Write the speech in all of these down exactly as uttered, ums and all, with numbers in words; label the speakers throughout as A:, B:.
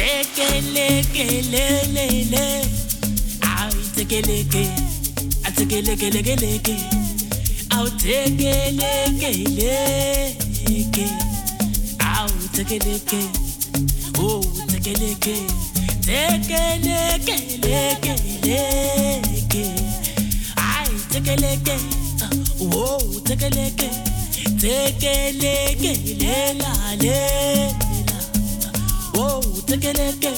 A: Tekeleke, I'll tekeleke, I'll tekeleke, I'll tekeleke, I'll tekeleke, oh tekeleke, tekeleke, I tekeleke, oh tekeleke, tekeleke, lela lela, oh tekeleke.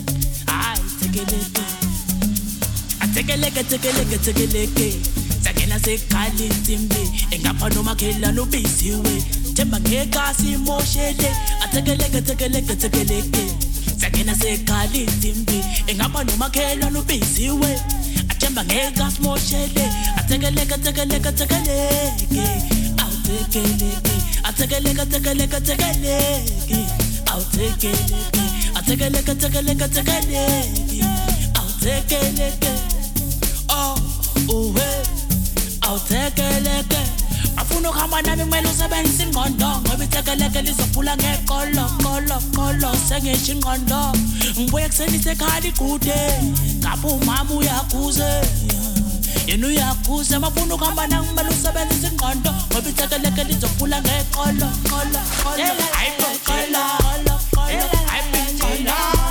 A: Tekeleke, tekeleke, tekeleke. Sakena sekali timbi. Engapha noma khela no bisiwe. Themba ngeka simoshele. Atekeleke, tekeleke, tekeleke. Sakena sekali timbi. Engapha noma khela no bisiwe. Themba ngeka simoshele. Atekeleke, tekeleke, tekeleke. Au tekeleke. Atekeleke, tekeleke, tekeleke. Au tekeleke. Atekeleke, tekeleke, tekeleke. Au tekeleke. Oh, oh, hey, I'll take a look. Afuno kama nami mwelo sebenzi ngondo. Ngobi tekeleke lizophula ngekolo, kolo, kolo, sengisho ngondo. Ngibuye kuseni sekhali kude. Ngapha umama uyakuze. Yena uyakuze mafuno kama nami mwelo sebenzi ngondo. Ngobi tekeleke lizophula ngekolo, kolo, kolo. Hayibo kolo, kolo, kolo. Hayibo kolo.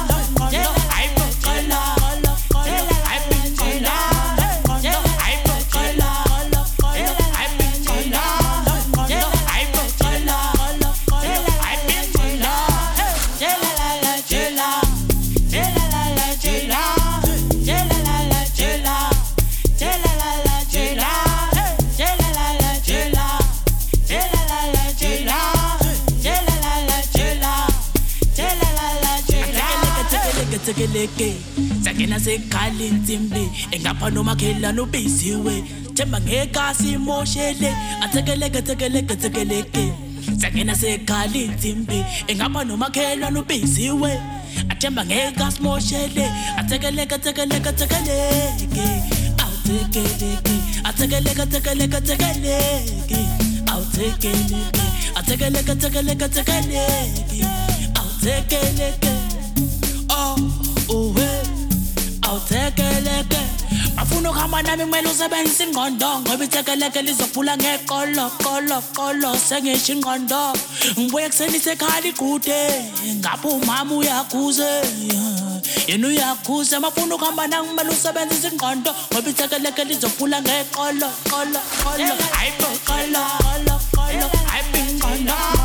A: Tekeleke, sakena sekali ntimbi. Engapha noma khela no bisiwe. Themba ngeka simoshele. Atekeleke, tekeleke, tekeleke. Sakena sekali ntimbi. Engapha noma khela no bisiwe. Themba ngeka simoshele. Atekeleke, tekeleke, tekeleke. Au tekeleke. Atekeleke, tekeleke, tekeleke. Au tekeleke. Atekeleke, tekeleke, tekeleke. Au tekeleke. Oh, oh, hey, I'll take a look. Afuno kama nami mwelo sebenzi ngondo. Ngobi tekeleke lizophula ngekolo, kolo, kolo, sengisho ngondo. Ngibuye kuseni sekhali kude. Ngapha umama uyakuze. Yena uyakuze mafuno kama nami mwelo sebenzi ngondo. Ngobi tekeleke lizophula ngekolo, kolo, kolo. Hayibo kolo, kolo, kolo. Hayibo kolo.